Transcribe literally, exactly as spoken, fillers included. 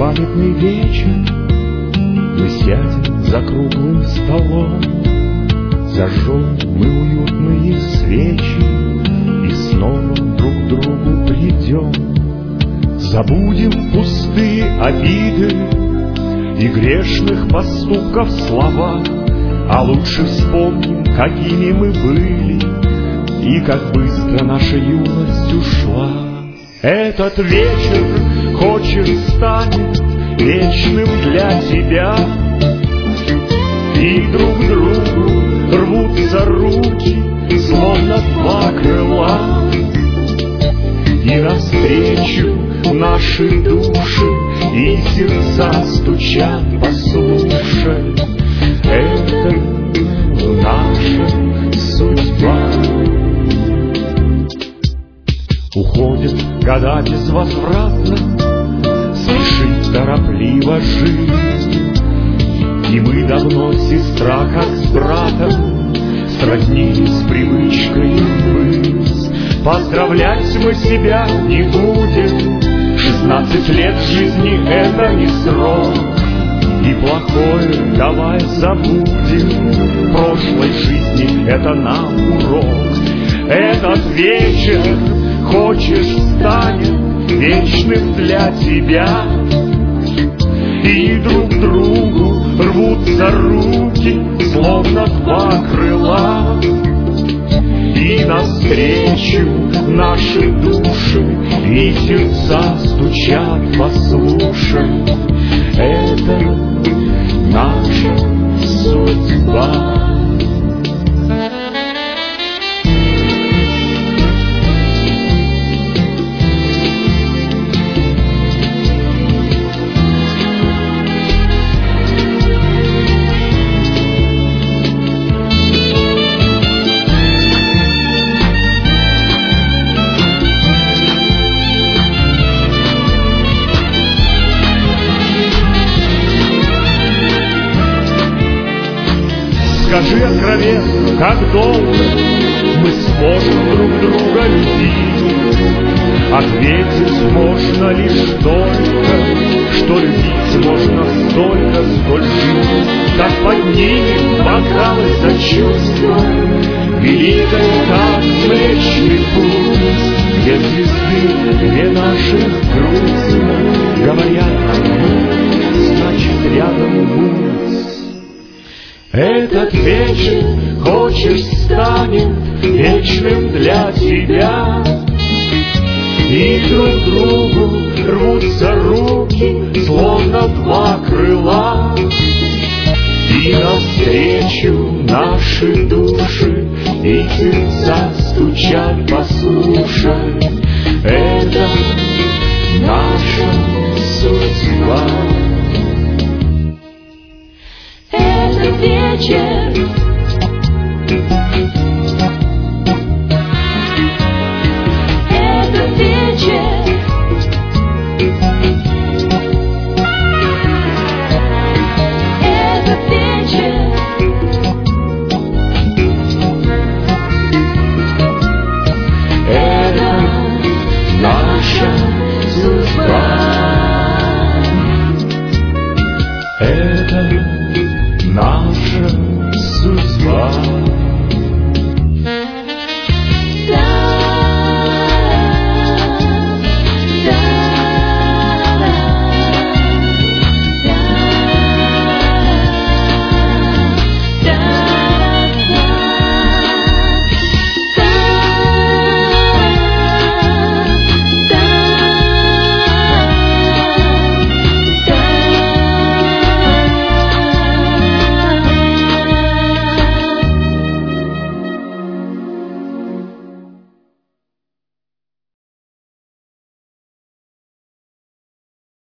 памятный вечер мы сядем за круглым столом, зажжем мы уютные свечи и снова друг к другу придем. Забудем пустые обиды и грешных поступков слова, а лучше вспомним, какими мы были и как быстро наша юность ушла. Этот вечер, хочешь, станет вечным для тебя, и друг к другу рвутся руки, словно два крыла, и навстречу наши души и сердца стучат, послушай, это наша судьба. Уходят года безвозвратно, спешит торопливо жизнь, и мы давно, сестра, как с братом, сроднились привычкой быть. Поздравлять мы себя не будем, шестнадцать лет жизни — это не срок, и плохое давай забудем, прошлой жизни это нам урок. Этот вечер, хочешь, станет вечным для тебя, и друг к другу рвутся руки, словно два крыла, и навстречу наши души и сердца стучат, послушай, это наша судьба. Скажи откровенно, как долго мы сможем друг друга любить. Ответить можно лишь только, что любить можно столько, сколько жить. Так поднимем бокалы за чувства, великое, как Млечный Путь, две звезды, две наших груди, говорят нам, значит, рядом будь. Этот вечер, хочешь, станет вечным для тебя, и друг к другу рвутся руки, словно два крыла, и навстречу наши души и сердца стучат, послушай, это наша судьба. Этот вечер